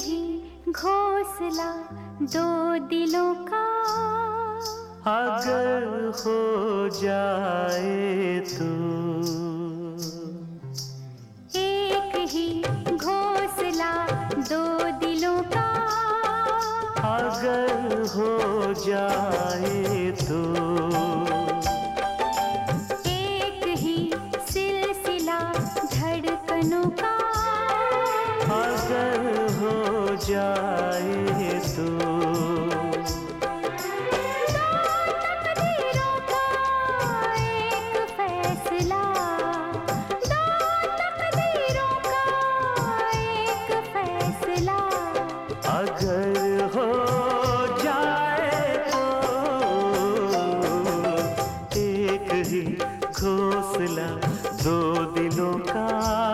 ही घोंसला दो दिलों का अगर हो जाए तो, एक ही घोंसला दो दिलों का अगर हो जाए तो, एक ही सिलसिला धड़कनों का अगर हो जाए तो, अगर हो जाए तो, एक ही घोंसला दो दिलों का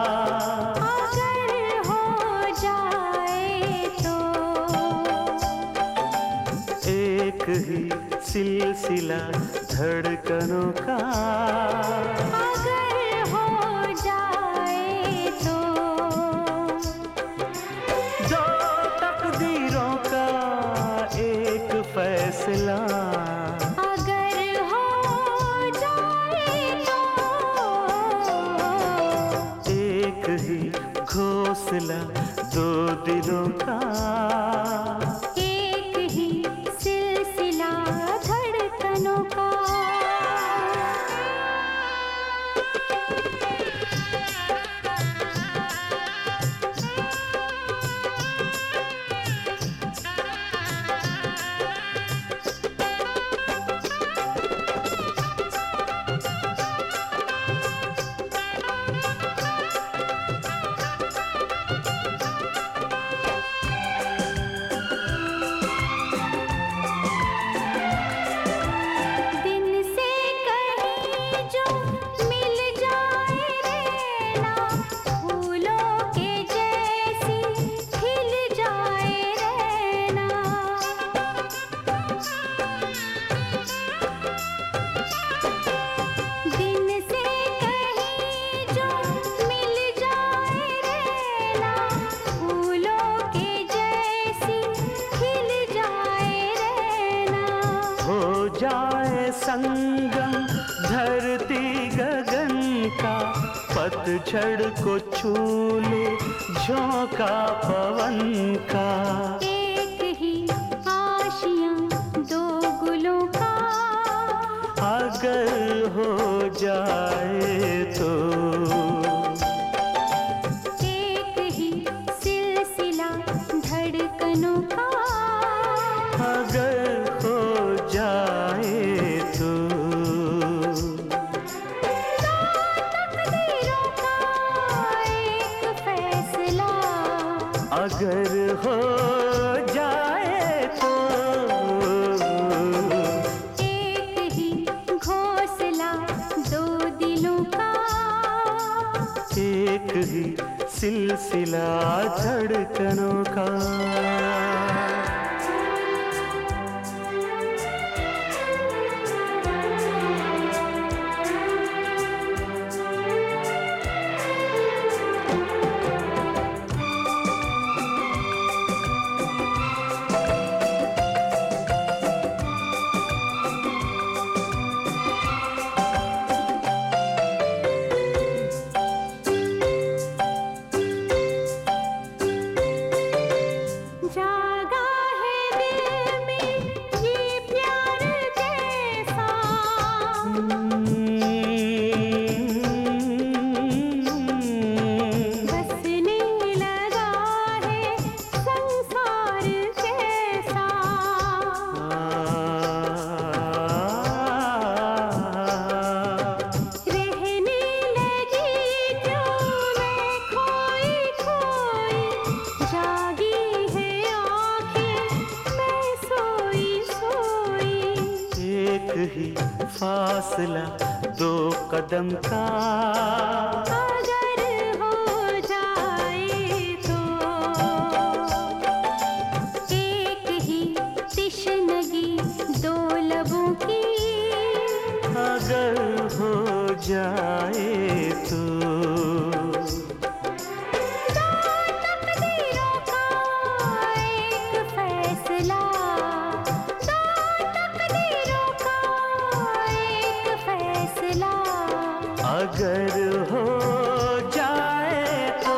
अगर हो जाए तो, एक ही सिलसिला धड़कनों का अगर हो जाए तो, दो तकदीरों का एक फैसला अगर हो जाए तो, एक ही घोंसला दो दिलों का एक ही सिलसिला धड़कनों का। जाए संगम धरती गगन का, पतझड़ को छू ले झोंका पवन का, एक ही आशियां दो गुलों का अगर हो जाए तो, एक ही सिलसिला धड़कनों का अगर हो जाए तो, तकदीरों का एक फैसला अगर हो जाए तो, एक ही घोंसला दो दिलों का एक ही सिलसिला धड़कनों का। जागा है दिल में ये प्यार कैसा, बसने लगा है संसार कैसा, रहने लगी क्यों मैं खोई खोई, जागी है आँखें मैं सोई सोई, एक ही फासला दो कदम का अगर हो जाए तो, एक ही तिश्नगी दो लबों की अगर हो जाए तो, दो तकदीरों का अगर हो जाए तो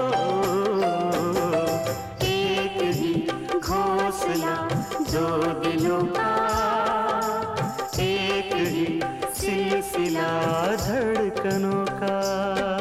एक ही घोंसला दो दिलों का, एक ही सिलसिला धड़कनों का।